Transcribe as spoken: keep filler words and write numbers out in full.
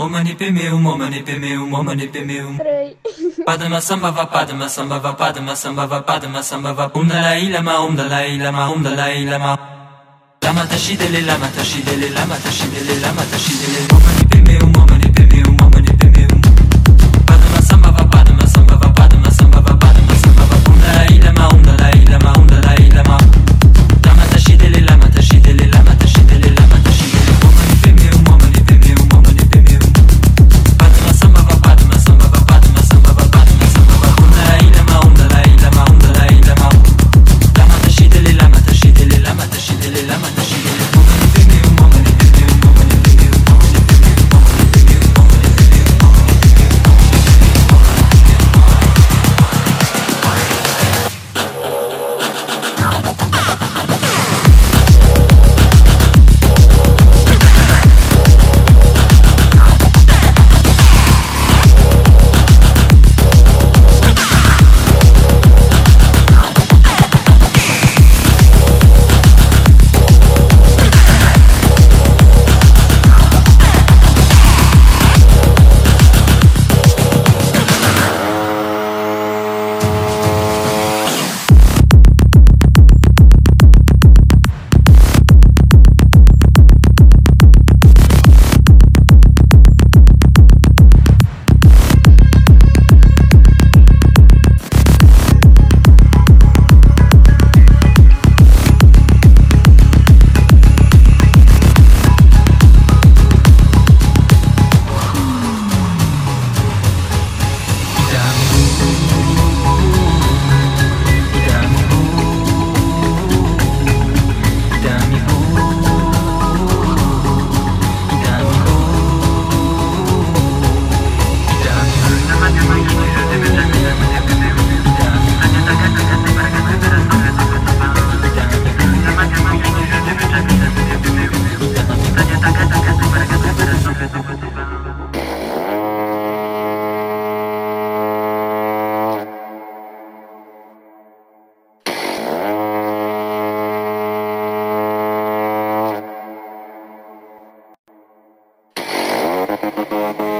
Momani pimeu, momani pimeu, momani pimeu. Padma sambhava, padma sambhava, padma sambhava, padma sambhava. Om Dalai Lama, Om Dalai Lama, Om Dalai Lama. Lama tashidele, lama tashidele, lama tashidele, lama tashidele. Momani pimeu, momani pimeu, momani pimeu. Padma sambhava, padma sambhava, padma sambhava, padma sambhava. Om Dalai Lama, Om Dalai Lama, Om Dalai Lama. Lama tashidele, lama tashidele, lama tashidele, lama tashidele. Momani pimeu, momani pimeu, momani pimeu. Padma sambhava, padma sambhava, padma sambhava, padma sambhava. Om Dalai Lama, Om Dalai Lama, Om Dalai Lama. Lama tashidele, lama tashidele, lama tashidele, lama tashidele. Momani pimeu, momani pimeu, momani pimeu, momani pimeu, momani pimeu, momani pimeu, Thank you.